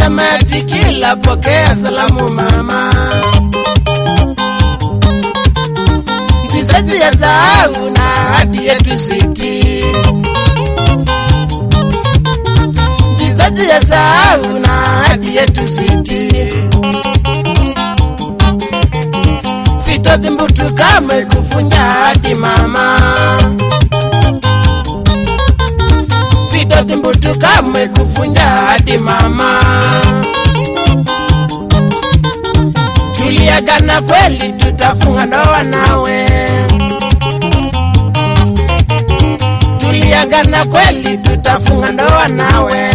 Wanasema ati kila pokea salamu mama. Mzizazi ya sahau na hadi yetu siti. Mzizazi ya sahau na hadi yetu siti. Sitodhimbutu kamwe kufunja hadi mama. Sitodhimbutu kamwe kufunja hadi mama. Tuliagana kweli tutafunga ndoa nawe. Tuliagana kweli tutafunga ndoa nawe.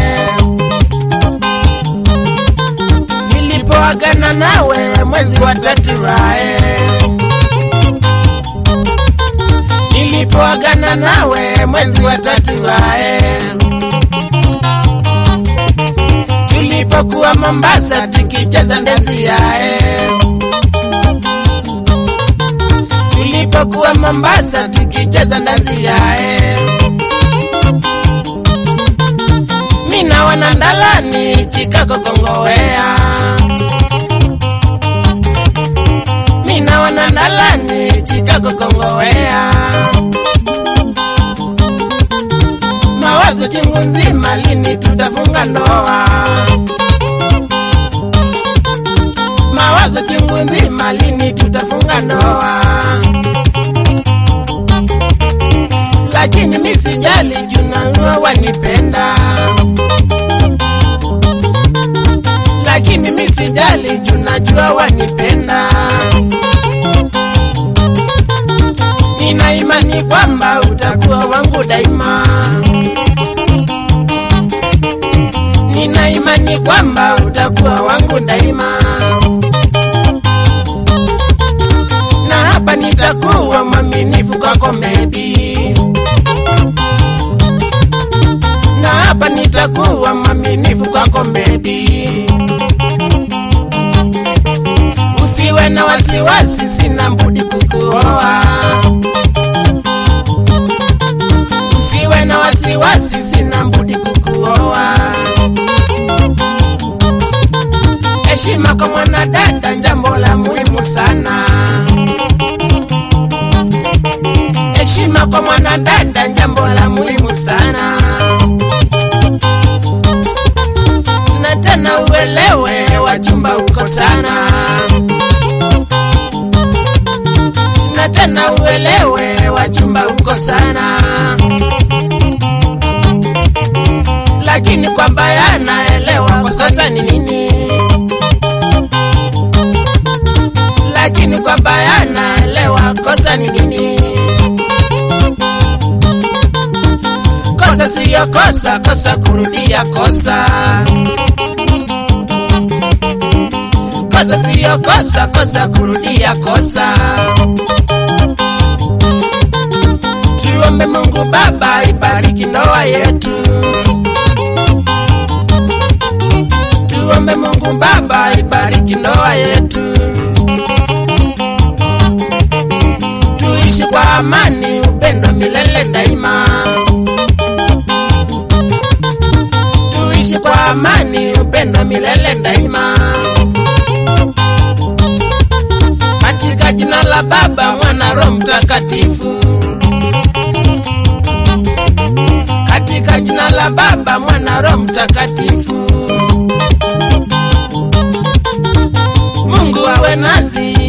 Nilipoagana nawe mwezi wa 3 rae. Nilipoagana nawe mwezi wa 3 rae. Tulipokuwa Mombasa tukicheza ndezi yae. Tulipokuwa Mombasa tukicheza ndezi yae. Mina wanandalani Chicago Kongowea. Mina wanandalani Chicago Kongowea. Mawazo chungu nzima lini tutafunga ndoa. Mawazo chungu nzima lini tutafunga ndoa. Lakini mimi sijali juna wanipenda. Lakini mimi sijali junajua wanipenda. Nina imani kwamba utakuwa wangu daima. Nina imani kwamba utakuwa wangu daima. Na hapa nitakuwa mwaminifu kwako baby. Na hapa nitakuwa mwaminifu kwako baby. Usiwe na wasiwasi, sina budi kukuoa. Usiwe na wasiwasi, sina budi kukuoa. Heshima kwa mwanadada jambo la muhimu sana. Heshima kwa mwanadada jambo la muhimu sana. Na tena uelewe wachumba uko sana. Na tena uelewe wachumba uko sana. Lakini kwamba yanaelewa kwa sasa ni nini. Lakini kwamba yanaelewa kosa ni nini. Kosa siyo kosa, kosa kurudia kosa. Kosa siyo kosa, kosa kurudia kosa. Tuombe Mungu Baba ibariki ndoa yetu. Tuombe Mungu Baba ibariki ndoa yetu. Tuishi kwa amani, upendo milele daima. Tuishi kwa amani, upendo milele daima. Katika jina la Baba, Mwana, Roho Mtakatifu. Katika jina la Baba, Mwana, Roho Mtakatifu. Mungu awe nasi